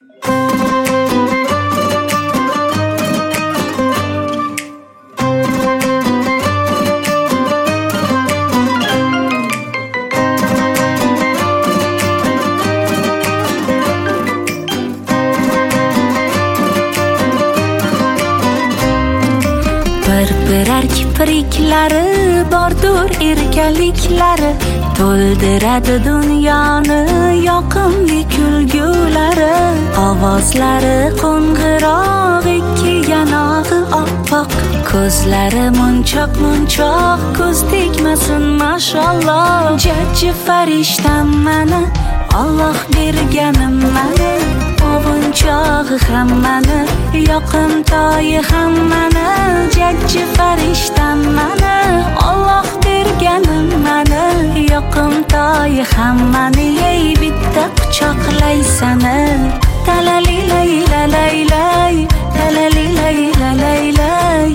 Birar kipriklari bordur erkaliklari, to'ldiradi dunyoni yoqimli kulgulari. Ovozlari qo'ng'iroq, ikki yanog'i oppoq, ko'zlari munchoq, ko'z tegmasin mashalloh. Jajji farishtam mani, Alloh berganim mani, ovunchog'i hammani, yoqimtoyi hammani. Jajji farishtam mani, Alloh berganim mani, yoqimtoyi hammani. Ey bitta quchoqlaysani, talalilaylalaylay, talalilaylalaylay,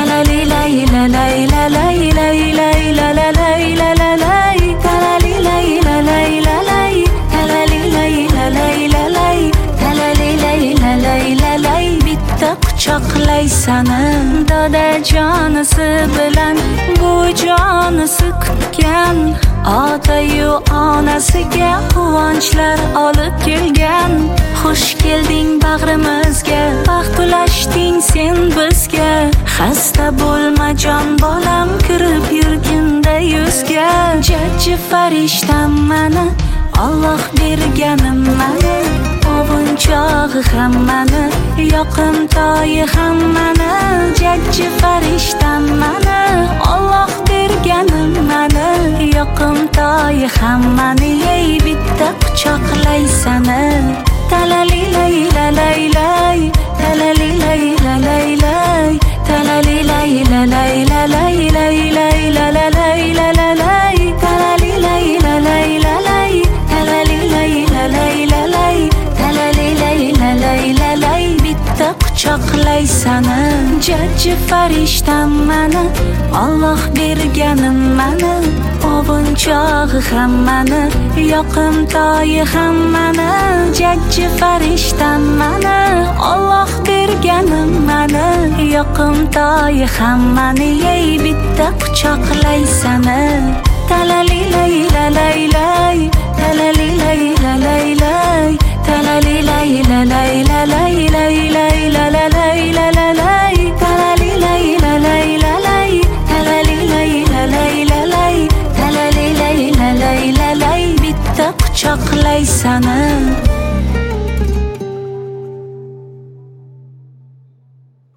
talalilaylalaylalaylalaylalaylalaylay, talalilaylalaylay, talalilaylalaylay, talalilaylalaylay. Bitta quchoqlaysani, dodajonisi bilan bujonisi kutgan, otayu onasiga quvonchlar olib kelgan. Xush kelding bag'rimizga, baxt ulashding sen bizga. Xasta bo'lma jon bolam, kirib yurginda yuzga. Jajji farishtam mani, Alloh berganim mani, ovunchog'i hammani, yoqimtoyi hammani. Jajji farishtam mani, Alloh berganim mani, yoqimtoyi hammani. Ey bitta quchoqlaysani, talalilaylalaylay, talalilaylalaylay, talalilaylalaylalaylalaylalaylalaylay, talalilaylalaylay, talalilaylalaylay, talalilaylalaylay. Bitta quchoqlaysani, jajji farishtam mani, Alloh berganim mani, ovunchog'i hammani, yoqimtoyi hammani. Jajji farishtam mani, Alloh berganim mani, yoqimtoyi hammani. Ey bitta quchoqlaysani, talalilaylalaylay, talalilaylalaylay, talalilaylalaylalaylalaylalaylalaylay, talalilaylalaylay, talalilaylalaylay, talalilaylalaylay. Bitta quchoqlaysani.